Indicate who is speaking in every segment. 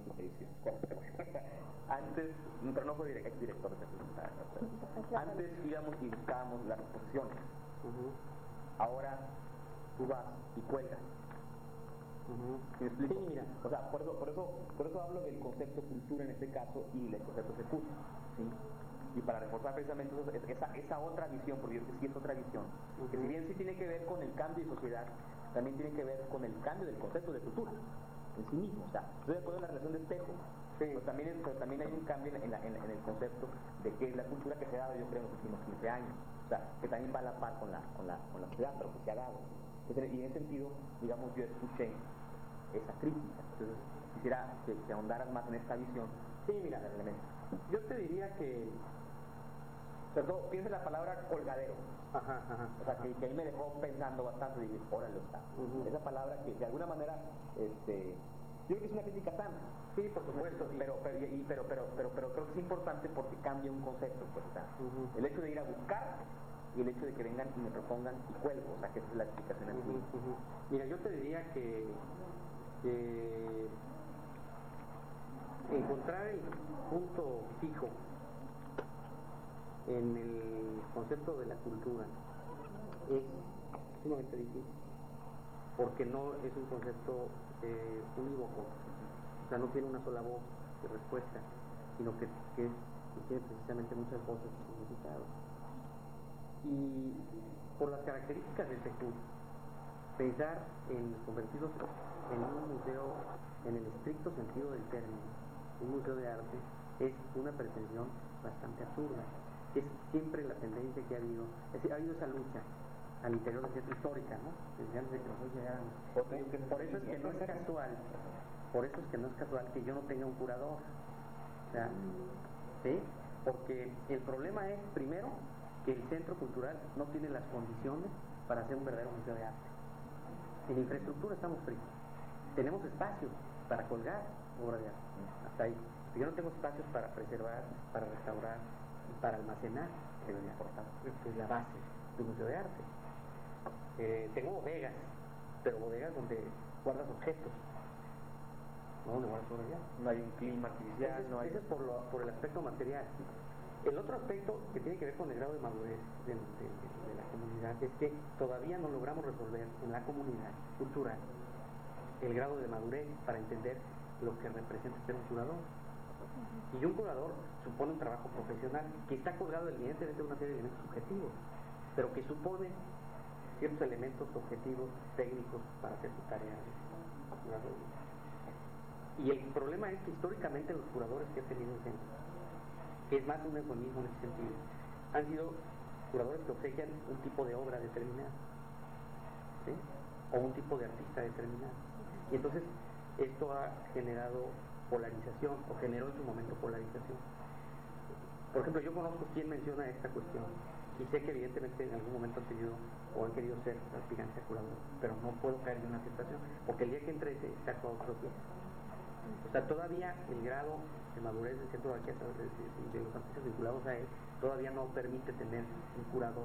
Speaker 1: edición. Antes, pero no fue exdirector de la antes íbamos y buscábamos las exposiciones. Ahora tú vas y cuelgas. ¿Me explico? Sí, mira, o sea, por eso hablo del concepto cultura en este caso y del concepto secuto, ¿sí? Y para reforzar precisamente esa otra visión, porque yo creo que sí es otra visión, que si bien sí tiene que ver con el cambio de sociedad, también tiene que ver con el cambio del concepto de cultura en sí mismo. O sea, estoy de acuerdo en la relación de espejo, pero también hay un cambio en el concepto de qué es la cultura que se ha dado, yo creo, en los últimos 15 años. O sea, que también va a la par con la sociedad, pero que se ha dado. Entonces, y en ese sentido, digamos, yo escuché esa crítica. Entonces, quisiera que ahondaras más en esta visión. Sí, mira, yo te diría que, sobre todo, piensa en la palabra colgadero. O sea, que ahí me dejó pensando bastante y dije, órale, está. Esa palabra que de alguna manera, yo creo que es una crítica sana. Sí, por supuesto, pero creo que es importante porque cambia un concepto, pues, o sea, el hecho de ir a buscar y el hecho de que vengan y me propongan y cuelgo, o sea, que esa es la explicación en sí.
Speaker 2: Mira, yo te diría que encontrar el punto fijo en el concepto de la cultura es sumamente difícil, porque no es un concepto unívoco, o sea, no tiene una sola voz de respuesta, sino que tiene precisamente muchas voces y significados. Y por las características del SECUT, pensar en convertirlos en un museo en el estricto sentido del término, un museo de arte, es una pretensión bastante absurda. Es siempre la tendencia que ha habido, es decir, ha habido esa lucha al interior del centro histórica, ¿no? Desde antes de que nosotros llegáramos. Por eso es que no es casual que yo no tenga un curador. O sea, ¿sí? Porque el problema es, primero, que el centro cultural no tiene las condiciones para ser un verdadero museo de arte. En infraestructura estamos fritos. Tenemos espacios para colgar obras de arte, hasta ahí. Yo no tengo espacios para preservar, para restaurar y para almacenar, que es importante, que es la base de un museo de arte. Tengo bodegas, pero bodegas donde guardas objetos, no donde guardas obras de arte.
Speaker 1: No hay un clima artificial,
Speaker 2: Ese es por el aspecto material. El otro aspecto que tiene que ver con el grado de madurez de la comunidad es que todavía no logramos resolver en la comunidad cultural el grado de madurez para entender lo que representa ser un curador. Y un curador supone un trabajo profesional que está colgado evidentemente de una serie de elementos subjetivos, pero que supone ciertos elementos objetivos técnicos para hacer su tarea de curador. Y el problema es que históricamente los curadores que ha tenido el centro, que es más un eufemismo en ese sentido, han sido curadores que obsequian un tipo de obra determinada, ¿sí? O un tipo de artista determinado. Y entonces esto ha generado polarización, o generó en su momento polarización. Por ejemplo, yo conozco quien menciona esta cuestión, y sé que evidentemente en algún momento han tenido o han querido ser aspirantes a curador, pero no puedo caer en una aceptación, porque el día que entre se actuó otro día. O sea, todavía el grado de madurez del centro de arquitectura de los artistas vinculados a él todavía no permite tener un curador,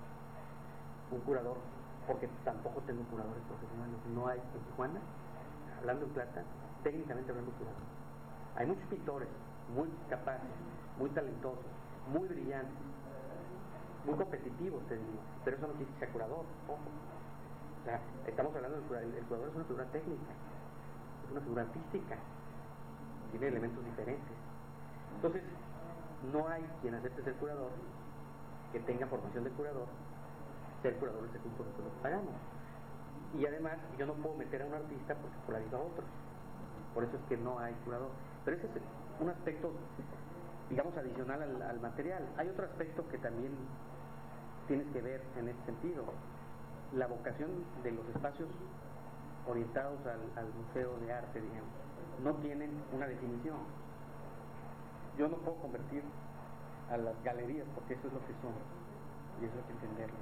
Speaker 2: porque tampoco tengo curadores profesionales. No hay en Tijuana, hablando en plata, técnicamente hablando curador. Hay muchos pintores muy capaces, muy talentosos, muy brillantes, muy competitivos, te digo, pero eso no quiere que sea curador, ojo. O sea, estamos hablando del curador, el curador es una figura técnica, es una figura artística, tiene elementos diferentes. Entonces, no hay quien acepte ser curador, que tenga formación de curador, ser curador del segundo que lo pagamos. Y además, yo no puedo meter a un artista porque polariza a otros. Por eso es que no hay curador. Pero ese es un aspecto, digamos, adicional al material. Hay otro aspecto que también tienes que ver en este sentido. La vocación de los espacios orientados al museo de arte, digamos, no tienen una definición. Yo no puedo convertir a las galerías, porque eso es lo que son, y eso hay que entenderlo,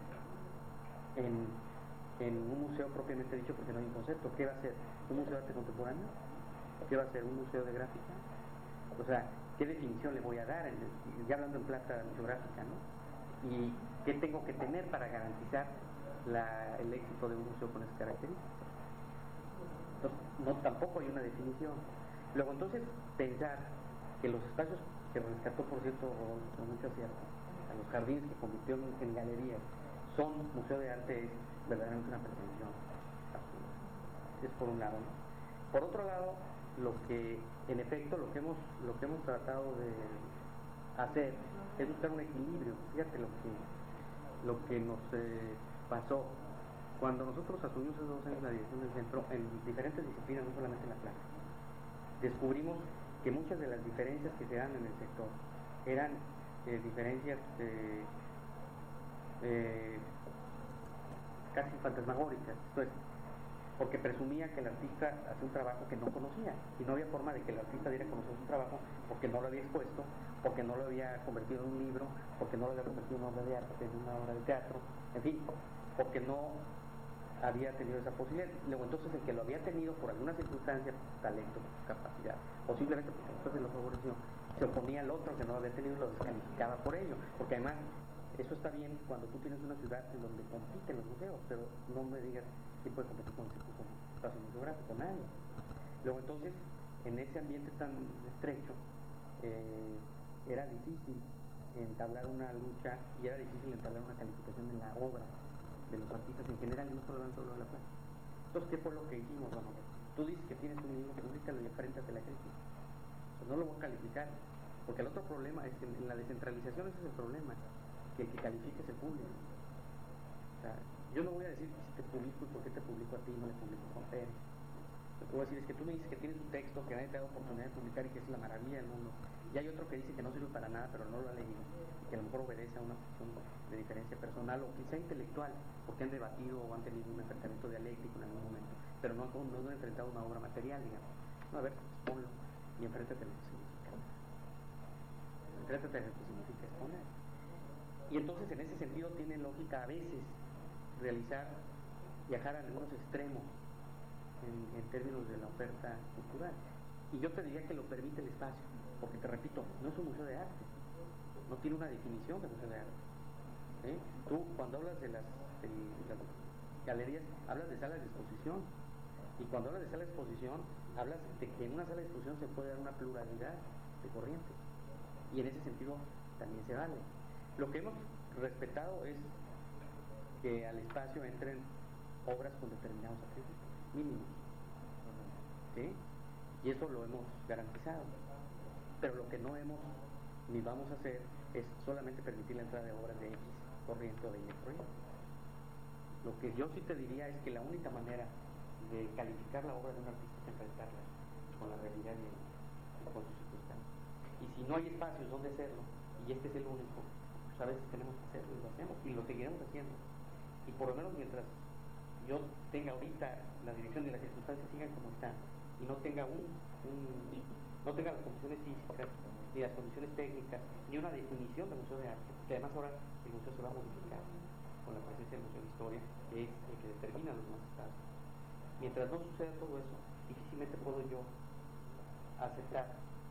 Speaker 2: en un museo propiamente dicho, porque no hay un concepto. ¿Qué va a ser? ¿Un museo de arte contemporáneo? ¿Qué va a ser? ¿Un museo de gráfica? O sea, ¿qué definición le voy a dar? Ya hablando en plata geográfica, ¿no? ¿Y qué tengo que tener para garantizar el éxito de un museo con esas características? Entonces, no, tampoco hay una definición. Luego entonces pensar que los espacios que rescató, por cierto, con mucho acierto, a los jardines que convirtió en galerías, son museo de arte, es verdaderamente una pretensión absurda. Es por un lado, ¿no? Por otro lado, lo que en efecto lo que hemos tratado de hacer es buscar un equilibrio. Fíjate lo que nos pasó cuando nosotros asumimos hace 2 años la dirección del centro en diferentes disciplinas, no solamente en la plástica. Descubrimos que muchas de las diferencias que se dan en el sector eran diferencias casi fantasmagóricas, pues, porque presumía que el artista hacía un trabajo que no conocía y no había forma de que el artista diera a conocer su trabajo porque no lo había expuesto, porque no lo había convertido en un libro, porque no lo había convertido en una obra de arte, en una obra de teatro, en fin, porque no había tenido esa posibilidad. Luego entonces el que lo había tenido por alguna circunstancia, talento, capacidad, o simplemente porque entonces lo favoreció, se oponía al otro que no lo había tenido y lo descalificaba por ello, porque además eso está bien cuando tú tienes una ciudad en donde compiten los museos, pero no me digas quién puede competir con un espacio museográfico, nadie. Luego entonces, en ese ambiente tan estrecho, era difícil entablar una lucha y era difícil entablar una calificación en la obra de los artistas en general y no solo de la plástica. Entonces, ¿qué fue lo que hicimos? Bueno, tú dices que tienes un libro, públicalo y enfréntate a la crítica. Pues no lo voy a calificar, porque el otro problema es que en la descentralización ese es el problema, que el que califique es el público. O sea, yo no voy a decir si te publico y por qué te publico a ti y no le publico a Juan Pérez. Lo que voy a decir es que tú me dices que tienes un texto que nadie te ha dado oportunidad de publicar y que es la maravilla del mundo. Y hay otro que dice que no sirve para nada, pero no lo ha leído, y que a lo mejor obedece a una cuestión de diferencia personal o quizá intelectual, porque han debatido o han tenido un enfrentamiento dialéctico en algún momento, pero no han enfrentado una obra material, digamos. No, a ver, ponlo y enfréntate a lo que significa. Enfréntate a lo que significa exponer. Y entonces en ese sentido tiene lógica a veces viajar a algunos extremos en términos de la oferta cultural. Y yo te diría que lo permite el espacio, porque te repito, no es un museo de arte, no tiene una definición de museo de arte. Tú cuando hablas de las galerías, hablas de salas de exposición, y cuando hablas de sala de exposición, hablas de que en una sala de exposición se puede dar una pluralidad de corrientes, y en ese sentido también se vale. Lo que hemos respetado es que al espacio entren obras con determinados atributos mínimos, ¿sí? Y eso lo hemos garantizado. Pero lo que no hemos ni vamos a hacer es solamente permitir la entrada de obras de X corriente o de Y corriente. Lo que yo sí te diría es que la única manera de calificar la obra de un artista es enfrentarla con la realidad y con sus circunstancias. Y si no hay espacios donde hacerlo, y este es el único, pues a veces tenemos que hacerlo y lo hacemos y lo seguiremos haciendo. Y por lo menos mientras yo tenga ahorita la dirección y las circunstancias sigan como están y no tenga no tenga las condiciones físicas ni las condiciones técnicas ni una definición del museo de arte, que además ahora el museo se va a modificar con la presencia del museo de historia, que es el que determina los más estados. Mientras no suceda todo eso, difícilmente puedo yo aceptar,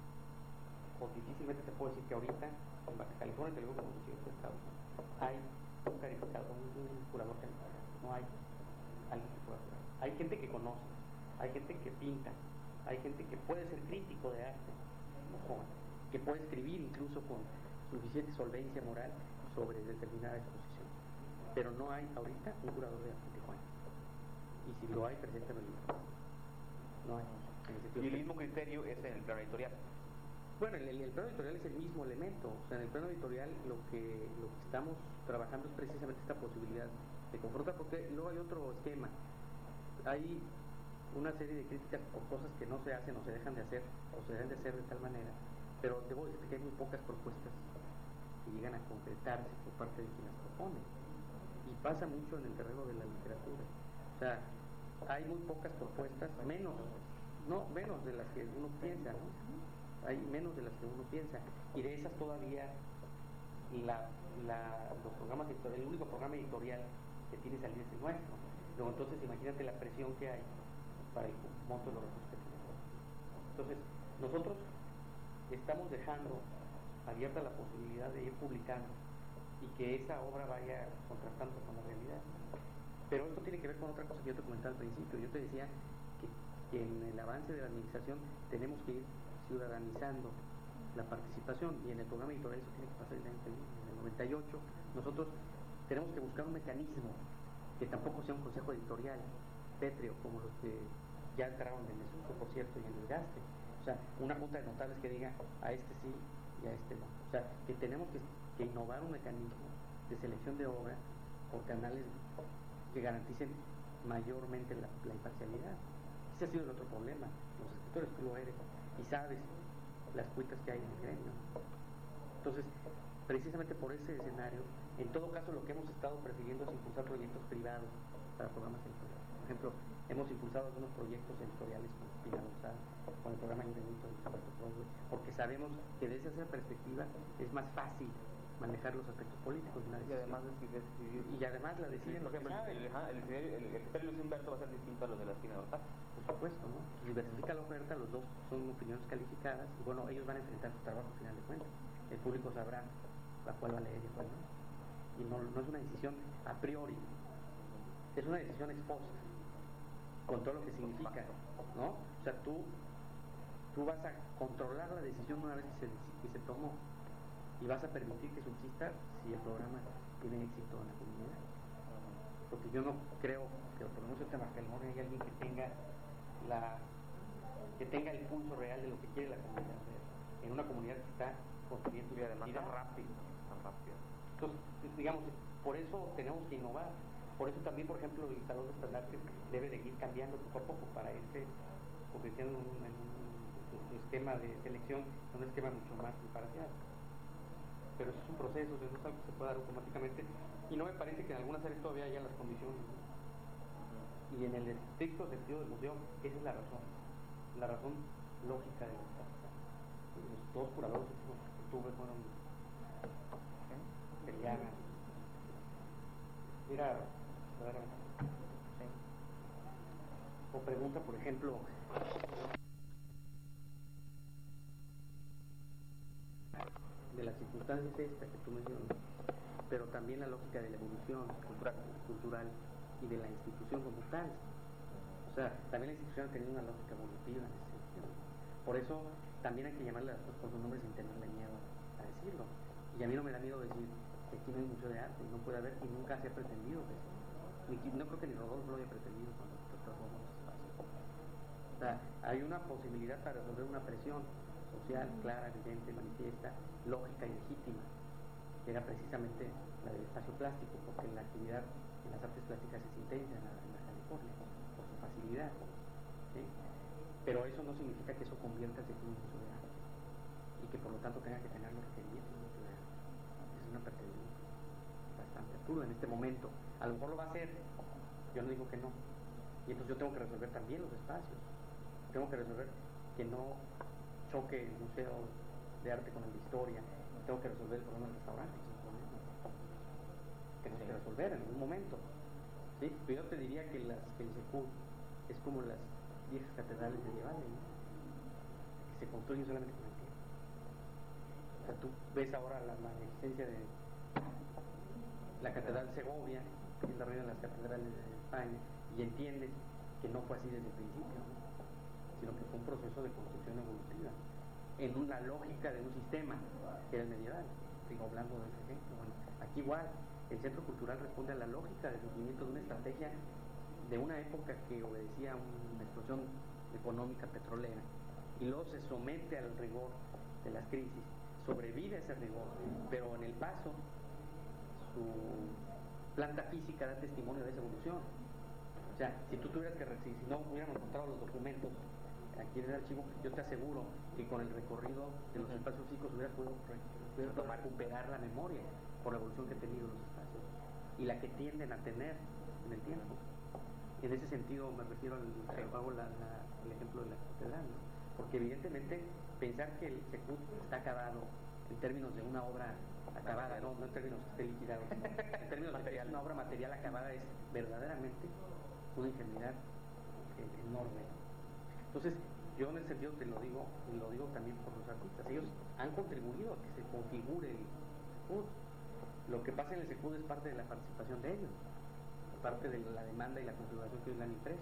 Speaker 2: o difícilmente te puedo decir que ahorita en Baja California, te digo como en ciertos estados, hay un calificador, un curador calificado. No hay alguien que pueda curar. Hay gente que conoce, hay gente que pinta, hay gente que puede ser crítico de arte, que puede escribir incluso con suficiente solvencia moral sobre determinada exposición. Pero no hay ahorita un curador de arte en Tijuana. Y si lo hay, preséntame el libro. No hay.
Speaker 1: Y el mismo criterio es en el plano editorial.
Speaker 2: Bueno, el plano editorial es el mismo elemento. O sea, en el plano editorial lo que estamos trabajando es precisamente esta posibilidad de confrontar, porque luego hay otro esquema. Hay una serie de críticas por cosas que no se hacen o se dejan de hacer, o se deben de hacer de tal manera, pero debo decirte que hay muy pocas propuestas que llegan a concretarse por parte de quien las propone. Y pasa mucho en el terreno de la literatura. O sea, hay muy pocas propuestas, menos de las que uno piensa, ¿no? Hay menos de las que uno piensa, y de esas todavía los programas editoriales, el único programa editorial que tiene salida es el nuestro. Luego entonces imagínate la presión que hay para el monto de los recursos que tenemos. Entonces nosotros estamos dejando abierta la posibilidad de ir publicando y que esa obra vaya contrastando con la realidad. Pero esto tiene que ver con otra cosa que yo te comentaba al principio. Yo te decía que que en el avance de la administración tenemos que ir ciudadanizando la participación, y en el programa editorial eso tiene que pasar en el 98. Nosotros tenemos que buscar un mecanismo que tampoco sea un consejo editorial pétreo como los que ya entraron en desuso, por cierto, y en el gaste. O sea, una junta de notables que diga a este sí y a este no. O sea, que tenemos que innovar un mecanismo de selección de obra por canales que garanticen mayormente la imparcialidad. Ese ha sido el otro problema. Los escritores, tú lo eres y sabes las cuitas que hay en el gremio. Entonces, precisamente por ese escenario, en todo caso lo que hemos estado prefiriendo es impulsar proyectos privados para programas editoriales. Por ejemplo, hemos impulsado algunos proyectos editoriales con Espina Dorsal, con el programa Infinito de Roberto Broadway, porque sabemos que desde esa perspectiva es más fácil manejar los aspectos políticos de una decisión. Y además la deciden
Speaker 1: por
Speaker 2: los que
Speaker 1: ejemplo,
Speaker 2: saben.
Speaker 1: el criterio Luis Humberto va a ser distinto a los de la Espina Dorsal.
Speaker 2: Por supuesto, ¿no? Diversifica la oferta, los dos son opiniones calificadas, y bueno, ellos van a enfrentar su trabajo al final de cuentas. El público sabrá la cual va a leer y cuál no. Y no es una decisión a priori, es una decisión ex post, con todo lo que significa, ¿no? O sea, tú vas a controlar la decisión una vez que se tomó, y vas a permitir que subsista si el programa tiene éxito en la comunidad. Porque yo no creo que por lo menos en Marcalmón hay alguien que tenga el pulso real de lo que quiere la comunidad, en una comunidad que está construyendo,
Speaker 1: y además tan rápido.
Speaker 2: Entonces, digamos, por eso tenemos que innovar. Por eso también, por ejemplo, el Salón de Estandartes debe de ir cambiando poco a poco para irse convirtiendo en un esquema de selección, en un esquema mucho más imparcial. Pero eso es un proceso, no es algo que se pueda dar automáticamente, y no me parece que en algunas áreas todavía haya las condiciones. Y en el estricto sentido del museo, esa es la razón lógica de lo que está pasando. Los dos curadores que tuve fueron Seriana. Era verdaderamente. O pregunta, por ejemplo, de las circunstancias esta que tú mencionas, pero también la lógica de la evolución cultural y de la institución como tal. O sea, también la institución ha tenido una lógica evolutiva en ese sentido. Por eso también hay que llamarle las cosas por sus nombres sin tenerle miedo a decirlo. Y a mí no me da miedo decir que aquí no hay museo de arte, y no puede haber, y nunca se ha pretendido que no creo que ni Rodolfo lo haya pretendido cuando transformó los espacios. O sea, hay una posibilidad para resolver una presión social clara, evidente, manifiesta, lógica y legítima, que era precisamente la del espacio plástico, porque la actividad en las artes plásticas es intensa en la California, por su facilidad, ¿sí? Pero eso no significa que eso convierta en un museo de arte, y que por lo tanto tenga que tener los requerimientos de un museo de arte. Es una perspectiva bastante absurda en este momento. A lo mejor lo va a hacer, yo no digo que no, y entonces yo tengo que resolver también los espacios, tengo que resolver que no choque el museo de arte con el de historia, tengo que resolver el problema del restaurante, tengo que resolver en algún momento, ¿sí? Pero yo te diría que el SECUD es como las viejas catedrales medievales, ¿no? Que se construyen solamente con el tiempo. O sea, tú ves ahora la magnificencia de la Catedral de Segovia, que es la reina de las catedrales de España, y entiendes que no fue así desde el principio, ¿no? Sino que fue un proceso de construcción evolutiva en una lógica de un sistema que era el medieval. Sigo hablando de ese ejemplo. Bueno, aquí igual el centro cultural responde a la lógica de surgimiento de una estrategia de una época que obedecía a una explosión económica petrolera, y luego se somete al rigor de las crisis, sobrevive a ese rigor, pero en el paso su planta física da testimonio de esa evolución. O sea, si no hubiéramos encontrado los documentos aquí en el archivo, yo te aseguro que con el recorrido de los espacios físicos hubieras podido recuperar la memoria por la evolución que han tenido los espacios y la que tienden a tener en el tiempo. En ese sentido me refiero hago el ejemplo de la catedral, ¿no? Porque evidentemente pensar que el SECUD está acabado en términos de una obra acabada, no en términos que esté liquidado, en términos de una obra material acabada, es verdaderamente una ingenuidad enorme. Entonces, yo en ese sentido te lo digo, y lo digo también por los artistas, ellos han contribuido a que se configure el SECUD. Lo que pasa en el SECUD es parte de la participación de ellos, parte de la demanda y la configuración que ellos le han impreso.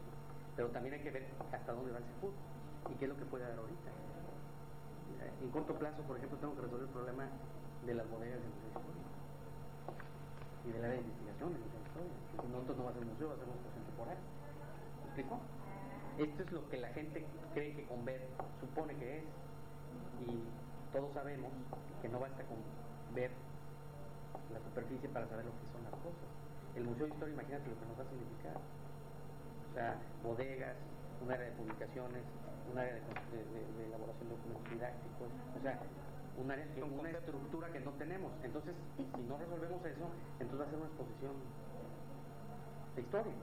Speaker 2: pero también hay que ver hasta dónde va el Secut y qué es lo que puede dar ahorita. En corto plazo, por ejemplo, tengo que resolver el problema de las bodegas del Museo Histórico y del área de investigación del Museo Histórico, que si no, entonces no va a ser museo, va a ser una exposición temporal. ¿Me explico? Esto es lo que la gente cree que con ver supone que es, y todos sabemos que no basta con ver la superficie para saber lo que son las cosas. El Museo de Historia, imagínate lo que nos va a significar. O sea, bodegas, un área de publicaciones, un área de elaboración de documentos didácticos, o sea, una estructura que no tenemos. Entonces, si no resolvemos eso, entonces va a ser una exposición de historia.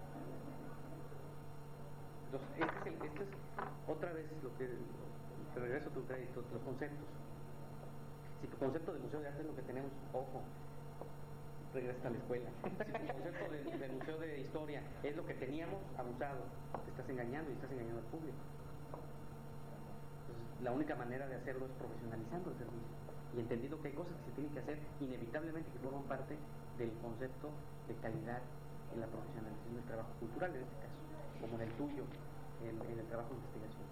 Speaker 2: Entonces, este es otra vez lo que, te regreso a tu crédito, los conceptos. Si tu concepto de museo de arte es lo que tenemos, ojo, regresa a la escuela. Si tu concepto de museo de historia es lo que teníamos, abusado, te estás engañando y estás engañando al público. Entonces, la única manera de hacerlo es profesionalizando el servicio y entendiendo que hay cosas que se tienen que hacer inevitablemente que forman parte del concepto de calidad en la profesionalización del trabajo cultural, en este caso, como en el tuyo, en el trabajo de investigación.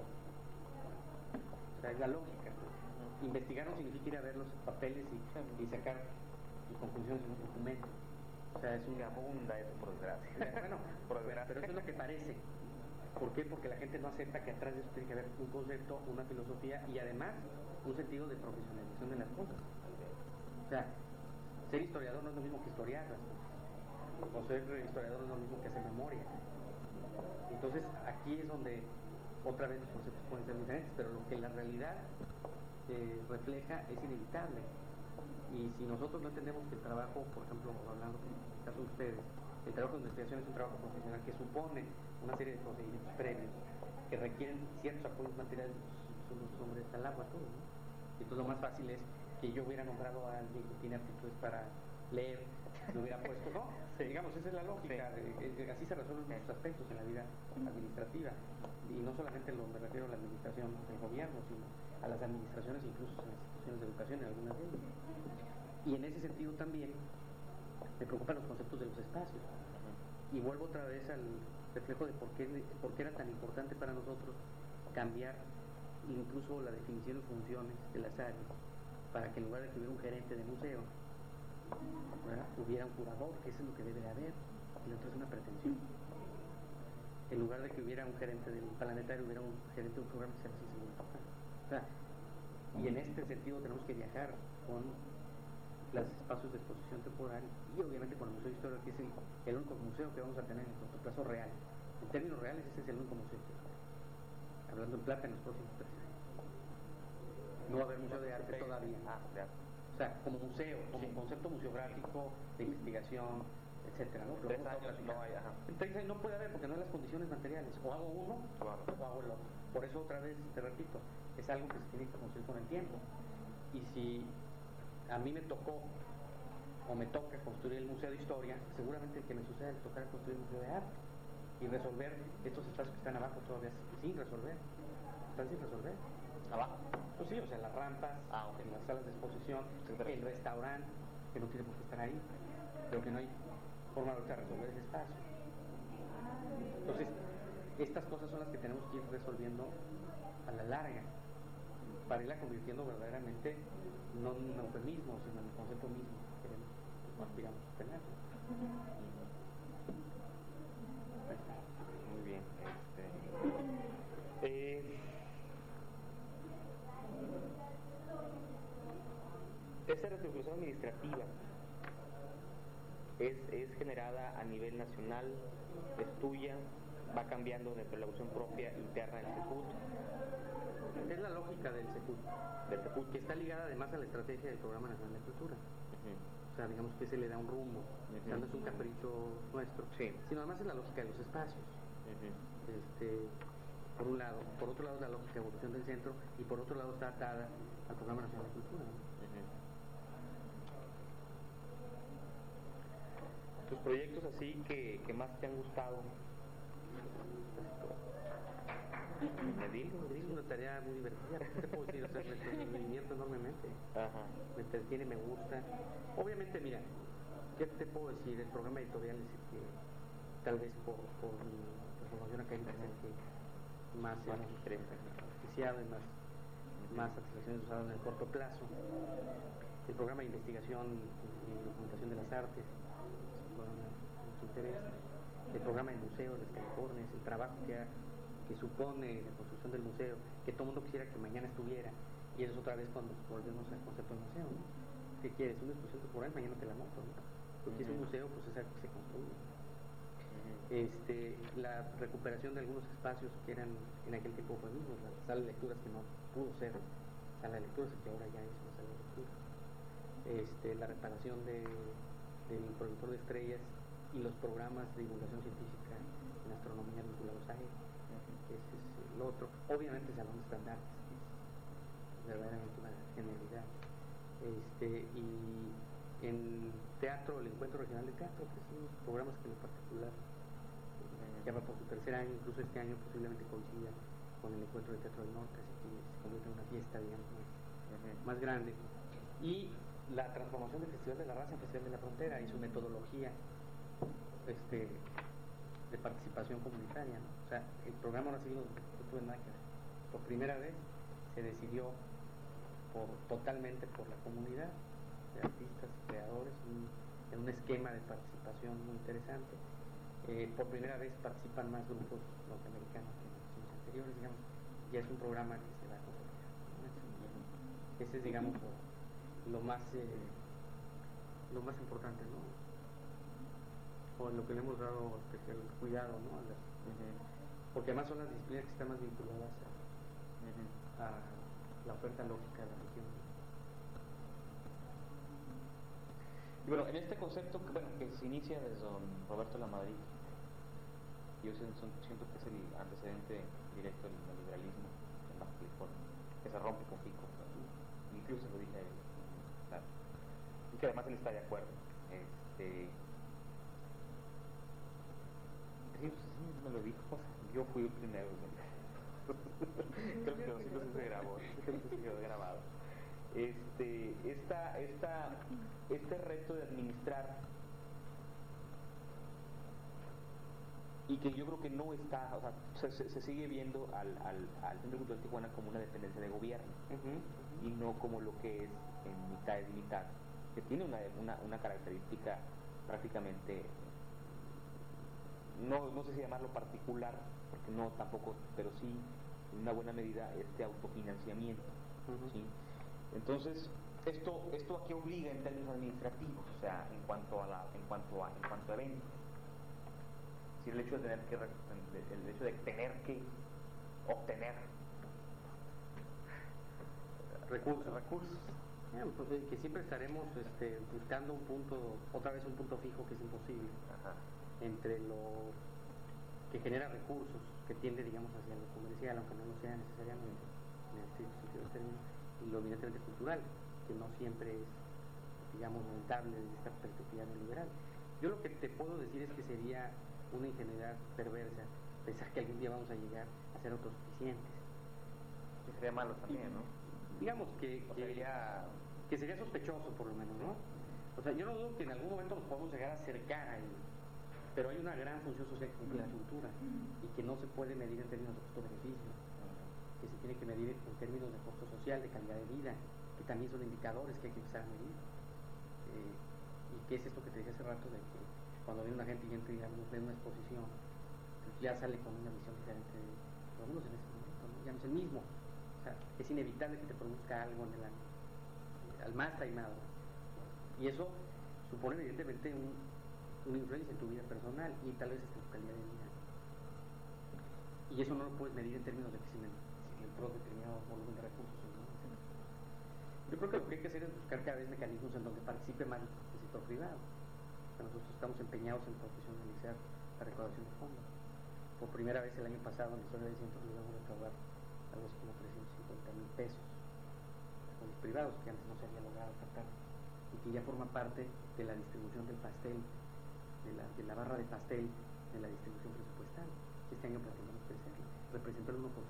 Speaker 2: O sea, es la lógica. Investigar no significa ir a ver los papeles y sacar conclusiones en un documento. O sea, es una
Speaker 1: abunda eso, por desgracia.
Speaker 2: Bueno, pero eso es lo que parece. ¿Por qué? Porque la gente no acepta que atrás de eso tiene que haber un concepto, una filosofía y además un sentido de profesionalización de las cosas. O sea, ser historiador no es lo mismo que historiarlas. O ser historiador no es lo mismo que hacer memoria. Entonces, aquí es donde otra vez los conceptos pueden ser diferentes, pero lo que la realidad refleja es inevitable. Y si nosotros no entendemos que el trabajo, por ejemplo, hablando en el caso de ustedes, el trabajo de investigación es un trabajo profesional que supone una serie de procedimientos previos que requieren ciertos apoyos materiales, son los hombres al agua, todo, ¿no? Y entonces lo más fácil es que yo hubiera nombrado a alguien que tiene aptitudes para leer, lo hubiera puesto, ¿no? Sí. Digamos, esa es la lógica, así se resuelven muchos aspectos en la vida administrativa, y no solamente me refiero a la administración del gobierno, sino a las administraciones, incluso a las instituciones de educación, en algunas de ellas. Y en ese sentido también me preocupan los conceptos de los espacios. Y vuelvo otra vez al reflejo de por qué era tan importante para nosotros cambiar incluso la definición y funciones de las áreas, para que en lugar de que hubiera un gerente de museo, ¿verdad?, hubiera un curador, que eso es lo que debe de haber, y lo otro es una pretensión. En lugar de que hubiera un gerente del planetario, hubiera un gerente de un programa de servicios de seguridad. O sea, y en este sentido tenemos que viajar con los espacios de exposición temporal y obviamente con el Museo de Historia, que es el único museo que vamos a tener en corto plazo real. En términos reales, ese es el único museo que hablando en plata en los próximos 3 años. No va a haber museo de arte todavía. O sea, como museo, como concepto museográfico, de investigación, etcétera, ¿no?
Speaker 1: 3 años no hay,
Speaker 2: En 3 años no puede haber porque no hay las condiciones materiales. O hago uno o hago el otro. Por eso otra vez te repito, es algo que se tiene que construir con el tiempo. Y si a mí me tocó o me toca construir el Museo de Historia, seguramente el que me suceda es tocar construir el Museo de Arte y resolver estos espacios que están abajo todavía sin resolver. Están sin resolver.
Speaker 1: ¿Abajo?
Speaker 2: Pues sí, o sea, las rampas,
Speaker 1: okay,
Speaker 2: en las salas de exposición, el restaurante, que no tiene por qué estar ahí, pero que no hay forma de resolver ese espacio. Entonces, estas cosas son las que tenemos que ir resolviendo a la larga, para irla convirtiendo verdaderamente no en un eufemismo, sino en el concepto mismo que queremos, no aspiramos a tener.
Speaker 1: Muy bien. Esta reestructuración administrativa es generada a nivel nacional, es tuya, va cambiando dentro de la evolución propia interna del Secut.
Speaker 2: Es la lógica del Secut, que está ligada además a la estrategia del Programa Nacional de Cultura. O sea, digamos que se le da un rumbo. O sea, no es un capricho nuestro, sino además es la lógica de los espacios. Por un lado. Por otro lado es la lógica de evolución del centro, y por otro lado está atada al Programa Nacional de Cultura, ¿no?
Speaker 1: Tus proyectos así que más te han gustado.
Speaker 2: Es una tarea muy divertida. ¿Qué te puedo decir? O sea, me divierto enormemente. Me entretiene, me gusta. Obviamente, mira, ¿qué te puedo decir? El programa editorial es el que, tal vez por mi formación académica sea que más beneficiado y más satisfacciones usadas en el corto plazo. El programa de investigación y documentación de las artes, nos interesa. El programa de museo de California, el trabajo que supone la construcción del museo, que todo el mundo quisiera que mañana estuviera, y eso es otra vez cuando volvemos al concepto del museo, ¿no? ¿Qué quieres? Una exposición temporal, mañana te la monto, ¿no? Porque es un museo, pues es algo que se construye. La recuperación de algunos espacios que eran en aquel tiempo mismos, la sala de lecturas que no pudo ser sala de lecturas, que ahora ya es una sala de lecturas. La reparación del proyector de estrellas y los programas de divulgación científica en astronomía vinculados a él. Ese es lo otro. Obviamente salón de estandartes, que es verdaderamente una genialidad. Y en teatro, el Encuentro Regional de Teatro, que son programas que en particular ya va por su tercer año, incluso este año posiblemente coincida con el Encuentro de Teatro del Norte, así que se convierte en una fiesta, digamos, más grande. Y la transformación del Festival de la Raza en Festival de la Frontera y su metodología de participación comunitaria, ¿no? O sea, el programa ahora sí no tuve nada que ver. Por primera vez se decidió totalmente por la comunidad de artistas, creadores, en un esquema de participación muy interesante. Por primera vez participan más grupos norteamericanos que en los años anteriores, digamos. Ya es un programa que se va a consolidar, ¿no? Ese es, digamos, lo más importante, ¿no? O en lo que le hemos dado especial cuidado, ¿no? Porque además son las disciplinas que están más vinculadas a la oferta lógica de la región.
Speaker 1: Y bueno, en este concepto que se inicia desde don Roberto Lamadrid, yo siento que es el antecedente directo del liberalismo en Baja California, que se rompe con Pico, incluso se lo dije a él, claro, y que además él está de acuerdo. Sí, me lo dijo, yo fui el primero. Creo que no se grabó, creo que se quedó grabado. Este reto de administrar, y que yo creo que no está, o sea, se sigue viendo al Centro Cultural de Tijuana como una dependencia de gobierno, y no como lo que es en mitad y mitad, que tiene una característica prácticamente, no sé si llamarlo particular, porque no tampoco, pero sí en una buena medida autofinanciamiento, ¿sí? Entonces esto a qué obliga en términos administrativos, o sea, en cuanto a eventos. Si el hecho de tener que obtener recursos.
Speaker 2: Pues, que siempre estaremos buscando un punto fijo, que es imposible. Entre lo que genera recursos, que tiende, digamos, hacia lo comercial, aunque no lo sea necesariamente en el sentido del término, y lo evidentemente cultural, que no siempre es, digamos, rentable desde esta perspectiva neoliberal. Yo lo que te puedo decir es que sería una ingenuidad perversa pensar que algún día vamos a llegar a ser autosuficientes.
Speaker 1: Que sería malo también, ¿no?
Speaker 2: Digamos que sería sospechoso, por lo menos, ¿no? O sea, yo no dudo que en algún momento nos podamos llegar a acercar a ello, pero hay una gran función social que cumple la cultura y que no se puede medir en términos de costo-beneficio, que se tiene que medir en términos de costo social, de calidad de vida, que también son indicadores que hay que empezar a medir. Y que es esto que te dije hace rato, de que cuando viene una gente y entra, digamos, ve una exposición, pues ya sale con una visión diferente de por lo menos en ese momento, ¿no? Ya no es el mismo. O sea, es inevitable que te produzca algo en al más taimado. Y eso supone evidentemente una influencia en tu vida personal y tal vez en tu calidad de vida. Y eso no lo puedes medir en términos de que si entró determinado volumen de recursos, ¿no? Yo creo que lo que hay que hacer es buscar cada vez mecanismos en donde participe más el sector privado. O sea, nosotros estamos empeñados en profesionalizar la recaudación de fondos. Por primera vez el año pasado en la historia del centro logramos recaudar algo así como 350,000 pesos con los privados, que antes no se había logrado captar, y que ya forma parte de la distribución del pastel, de la barra de pastel de la distribución presupuestal. Este año pretendemos crecerlo, representa el 1%.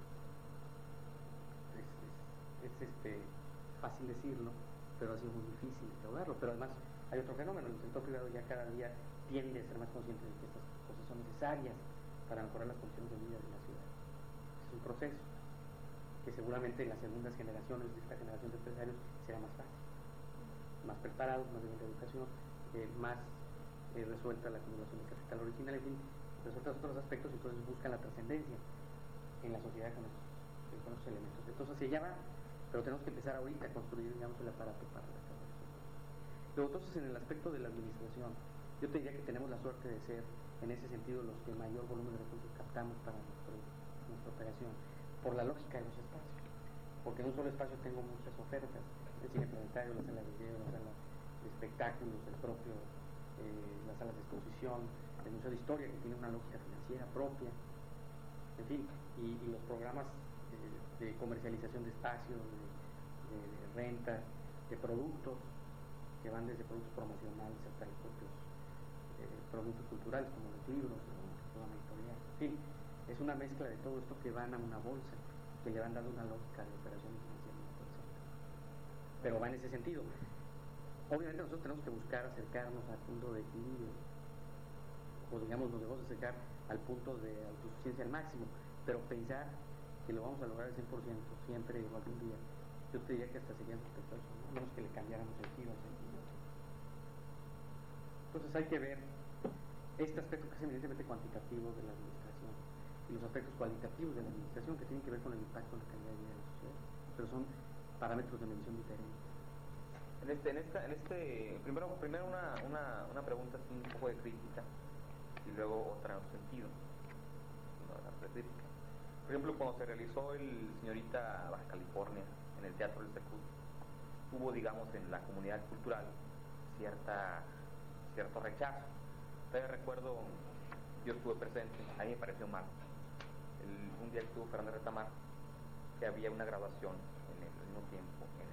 Speaker 2: Es fácil decirlo, pero ha sido muy difícil recaudarlo. Pero además hay otro fenómeno: el sector privado ya cada día tiende a ser más consciente de que estas cosas son necesarias para mejorar las condiciones de vida de la ciudad. Es un proceso que seguramente en las segundas generaciones de esta generación de empresarios será más fácil, más preparados, más nivel de educación, más resuelta la acumulación de capital original, en fin, resueltos otros aspectos, y entonces buscan la trascendencia en la sociedad con esos elementos. Entonces hacia allá va, pero tenemos que empezar ahorita a construir, digamos, el aparato para la capacitación. Luego, entonces, en el aspecto de la administración, yo te diría que tenemos la suerte de ser, en ese sentido, los que mayor volumen de recursos captamos para nuestra operación, por la lógica de los espacios, porque en un solo espacio tengo muchas ofertas, el cine planetario, la sala de video, la sala de espectáculos, las salas de exposición, el Museo de Historia, que tiene una lógica financiera propia, en fin, y los programas de comercialización de espacios, de renta, de productos, que van desde productos promocionales hasta los propios productos culturales, como los libros, toda la editorial, en fin, es una mezcla de todo esto que van a una bolsa, que le van dando una lógica de operaciones financieras muy interesante. Pero va en ese sentido. Obviamente nosotros tenemos que buscar acercarnos al punto de equilibrio, o digamos nos debemos acercar al punto de autosuficiencia al máximo, pero pensar que lo vamos a lograr al 100% siempre o algún día, yo te diría que hasta sería sospechoso, ¿no? A menos que le cambiáramos el giro al sentido. Entonces hay que ver este aspecto que es evidentemente cuantitativo de la administración y los aspectos cualitativos de la administración que tienen que ver con el impacto en la calidad de vida de la sociedad, pero son parámetros de medición diferentes.
Speaker 1: Primero una pregunta así, un poco de crítica, y luego otra en otro sentido, de crítica. Por ejemplo, cuando se realizó el Señorita Baja California en el Teatro del Secut, hubo, digamos, en la comunidad cultural cierto rechazo. Todavía recuerdo, yo estuve presente, a mí me pareció mal. Un día estuvo Fernando Retamar, que había una graduación en el mismo tiempo en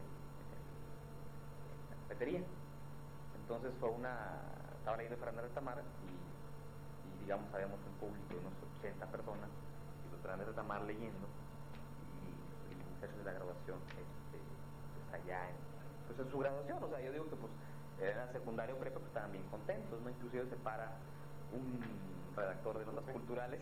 Speaker 1: la cafetería. Entonces estaba leyendo Fernando Retamar y digamos habíamos un público de unos 80 personas, y los Fernando Retamar leyendo, y los muchachos de la graduación pues allá en su graduación. O sea, yo digo que pues era secundario prepa, pues estaban bien contentos, ¿no? Inclusive se para un redactor de notas culturales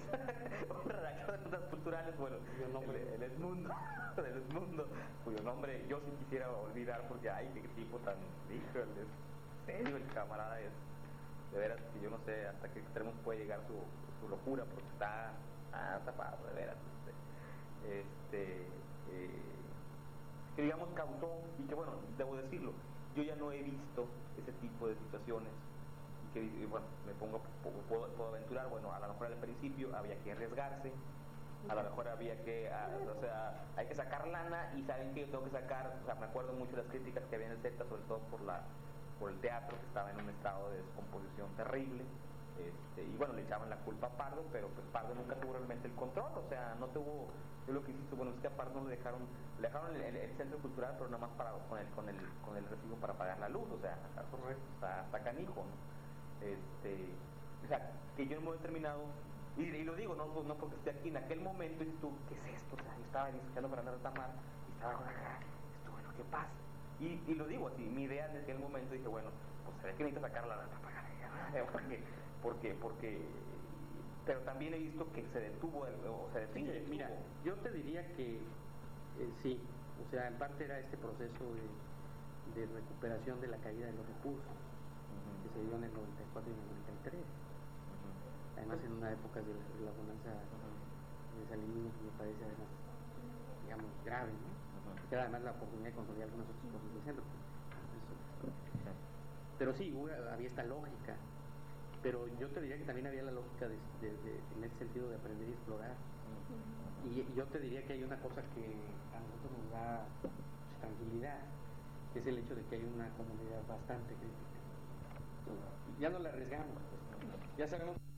Speaker 1: bueno, el Edmundo cuyo nombre yo sí quisiera olvidar, porque ay, qué tipo tan, híjole, serio el camarada es, de veras que yo no sé hasta qué extremos puede llegar su locura, porque está tapado, de veras, que digamos causó, y que bueno, debo decirlo, yo ya no he visto ese tipo de situaciones, y bueno, puedo aventurar, bueno, a lo mejor al principio había que arriesgarse, a lo mejor había que, o sea, hay que sacar lana, y saben que yo tengo que sacar, o sea, me acuerdo mucho de las críticas que había en el Z, sobre todo por el teatro, que estaba en un estado de descomposición terrible, y bueno, le echaban la culpa a Pardo, pero pues Pardo nunca tuvo realmente el control, o sea, no tuvo, yo lo que insisto, bueno, es que a Pardo le dejaron el centro cultural, pero nada más con el recibo para pagar la luz, o sea, hasta canijo, ¿no? O sea, que yo en un momento determinado, y lo digo, no porque esté aquí, en aquel momento dices tú, ¿qué es esto? O sea, yo estaba escuchando Fernando Retamar, y estaba esto, bueno, ¿qué pasa? Y lo digo así, mi idea en aquel momento, dije, bueno, pues se ve que necesito sacar la lana para pagar ella, porque pero también he visto que se detuvo, o se detuvo.
Speaker 2: Sí, mira, yo te diría que sí, o sea, en parte era este proceso de recuperación de la caída de los recursos, que se dio en el 94 y en el 93. Además en una época de la bonanza de salinismo, que me parece además, digamos, grave, ¿no? Que era además la oportunidad de consolidar algunas otras cosas del centro. Pero sí, había esta lógica, pero yo te diría que también había la lógica en ese sentido de aprender y explorar. Y yo te diría que hay una cosa que a nosotros nos da tranquilidad, que es el hecho de que hay una comunidad bastante crítica. Ya no la arriesgamos, ya sabemos